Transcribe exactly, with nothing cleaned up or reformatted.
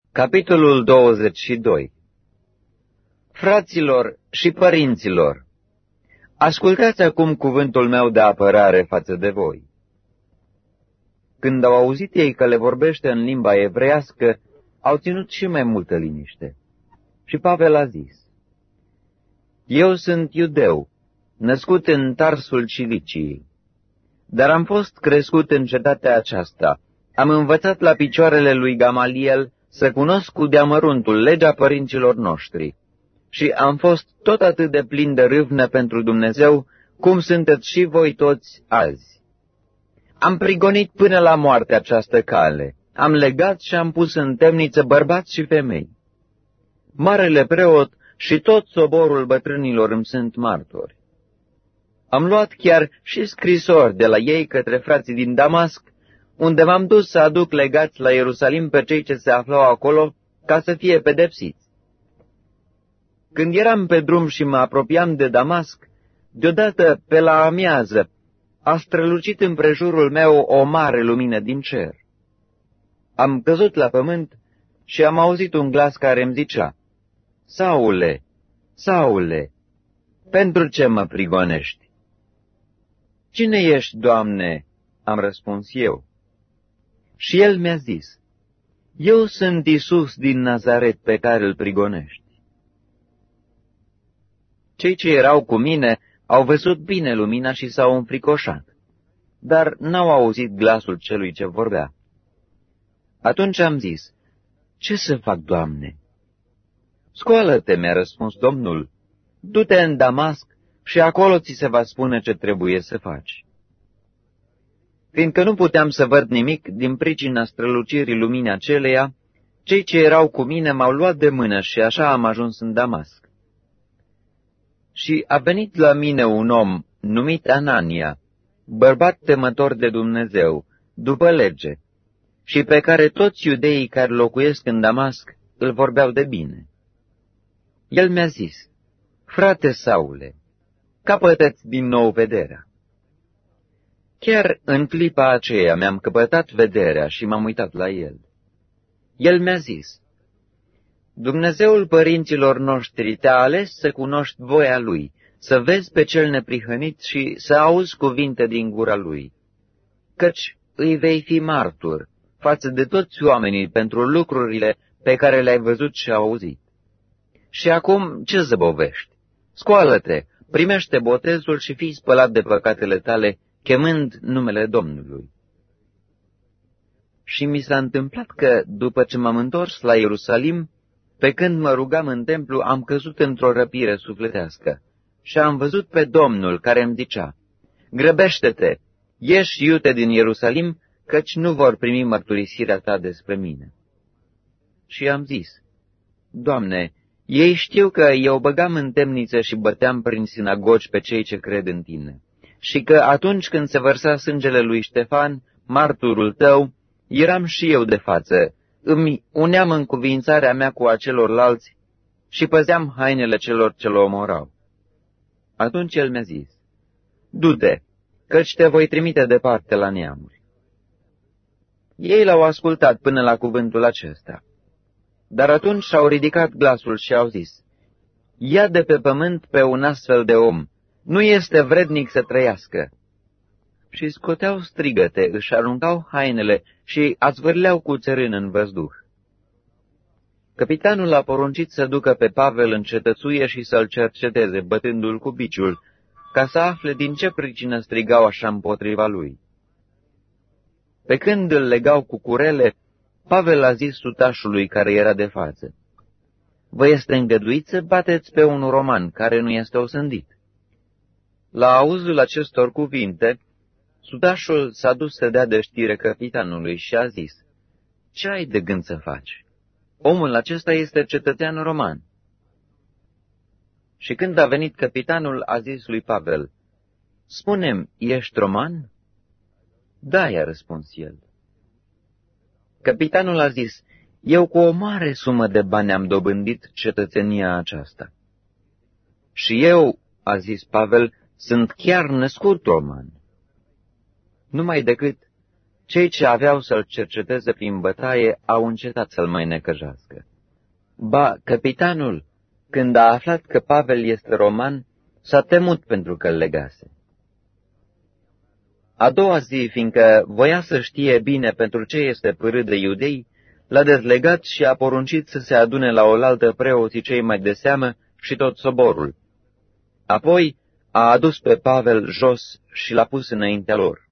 Capitolul douăzeci și doi. Fraților și părinților, ascultați acum cuvântul meu de apărare față de voi. Când au auzit ei că le vorbește în limba evreiască, au ținut și mai multă liniște. Și Pavel a zis: Eu sunt iudeu, născut în Tarsul Ciliciei, dar am fost crescut în cetatea aceasta. Am învățat la picioarele lui Gamaliel să cunosc cu deamăruntul legea părinților noștri și am fost tot atât de plin de râvnă pentru Dumnezeu, cum sunteți și voi toți azi. Am prigonit până la moarte această cale, am legat și am pus în temniță bărbați și femei. Marele preot și tot soborul bătrânilor îmi sunt martori. Am luat chiar și scrisori de la ei către frații din Damasc, unde m-am dus să aduc legați la Ierusalim pe cei ce se aflau acolo, ca să fie pedepsiți. Când eram pe drum și mă apropiam de Damasc, deodată, pe la amiază, a strălucit împrejurul meu o mare lumină din cer. Am căzut la pământ și am auzit un glas care îmi zicea: Saule, Saule, pentru ce mă prigonești? Cine ești, Doamne? Am răspuns eu. Și el mi-a zis: Eu sunt Iisus din Nazaret pe care îl prigonești. Cei ce erau cu mine au văzut bine lumina și s-au înfricoșat, dar n-au auzit glasul celui ce vorbea. Atunci am zis: Ce să fac, Doamne? Scoală-te, mi-a răspuns Domnul, du-te în Damasc și acolo ți se va spune ce trebuie să faci. Fiindcă nu puteam să văd nimic din pricina strălucirii luminii aceleia, cei ce erau cu mine m-au luat de mână și așa am ajuns în Damasc. Și a venit la mine un om numit Anania, bărbat temător de Dumnezeu, după lege, și pe care toți iudeii care locuiesc în Damasc îl vorbeau de bine. El mi-a zis: Frate Saule, capătă-ți din nou vederea. Chiar în clipa aceea mi-am căpătat vederea și m-am uitat la el. El mi-a zis: Dumnezeul părinților noștri te-a ales să cunoști voia Lui, să vezi pe cel neprihănit și să auzi cuvinte din gura Lui, căci îi vei fi martur față de toți oamenii pentru lucrurile pe care le-ai văzut și auzit. Și acum ce zăbovești? Scoală-te, primește botezul și fii spălat de păcatele tale, chemând numele Domnului. Și mi s-a întâmplat că, după ce m-am întors la Ierusalim, pe când mă rugam în templu, am căzut într-o răpire sufletească și am văzut pe Domnul care îmi zicea: Grăbește-te, ieși iute din Ierusalim, căci nu vor primi mărturisirea ta despre mine. Și am zis: Doamne, ei știu că eu băgam în temniță și băteam prin sinagogi pe cei ce cred în Tine, și că atunci când se vărsa sângele lui Ștefan, marturul Tău, eram și eu de față, îmi uneam încuvințarea mea cu acelorlalți și păzeam hainele celor ce-l omorau. Atunci el mi-a zis: Du-te, căci te voi trimite departe la neamuri. Ei l-au ascultat până la cuvântul acesta. Dar atunci și-au ridicat glasul și au zis: Ia de pe pământ pe un astfel de om, nu este vrednic să trăiască. Și scoteau strigăte, își aruncau hainele și azvârleau cu țărân în văzduh. Căpitanul a poruncit să ducă pe Pavel în cetățuie și să-l cerceteze, bătându-l cu biciul, ca să afle din ce pricină strigau așa împotriva lui. Pe când îl legau cu curele, Pavel a zis sutașului care era de față: Vă este îngăduit să bateți pe un roman care nu este osândit. La auzul acestor cuvinte, sutașul s-a dus să dea de știre căpitanului și a zis: Ce ai de gând să faci? Omul acesta este cetățean roman. Și când a venit căpitanul, a zis lui Pavel: Spune-mi, ești roman? Da, i-a răspuns el. Căpitanul a zis: Eu cu o mare sumă de bani am dobândit cetățenia aceasta. Și eu, a zis Pavel, sunt chiar născut roman. Numai decât cei ce aveau să-l cerceteze prin bătaie au încetat să-l mai necăjească. Ba, capitanul, când a aflat că Pavel este roman, s-a temut pentru că îl legase. A doua zi, fiindcă voia să știe bine pentru ce este pârât de iudei, l-a dezlegat și a poruncit să se adune la oaltă preoții cei mai de seamă și tot soborul. Apoi a adus pe Pavel jos și l-a pus înaintea lor.